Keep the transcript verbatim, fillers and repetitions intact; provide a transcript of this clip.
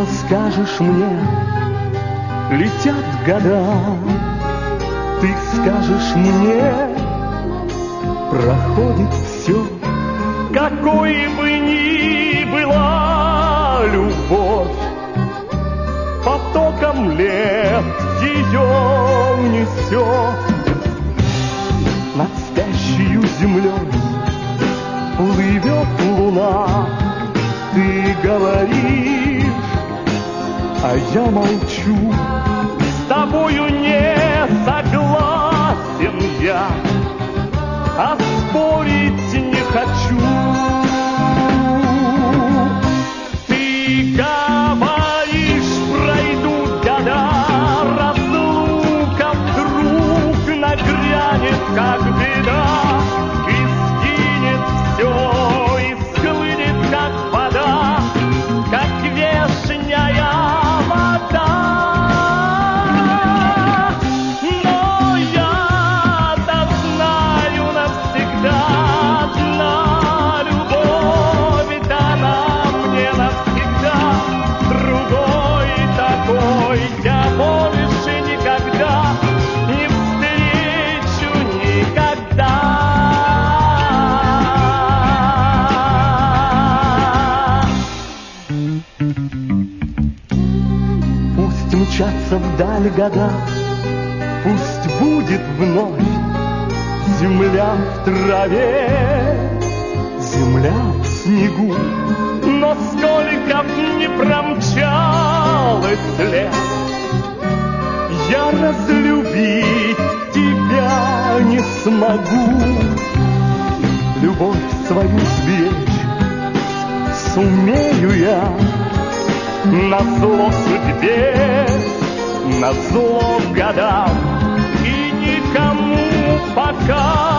Что скажешь мне? Летят года. Ты скажешь мне, проходит все. Какой бы ни была любовь, потоком лет ее несет. Над спящей землей плывет луна. Ты говоришь, а я молчу. С тобою не согласен я, а спорить не хочу. Ты говоришь, пройдут года, разлука вдруг нагрянет, как беда, и скинет все, и схлынет, как вода, как вешняя вода. Но я-то знаю навсегда, одна любовь дана мне навсегда, другой такой я больше никогда не встречу никогда. Пусть мчатся вдаль года, пусть будет вновь земля в траве, земля в снегу. Но сколько б ни промчалось лет, я разлюбить тебя не смогу. Любовь свою сберечь сумею я, назло судьбе, назло годам, и никому пока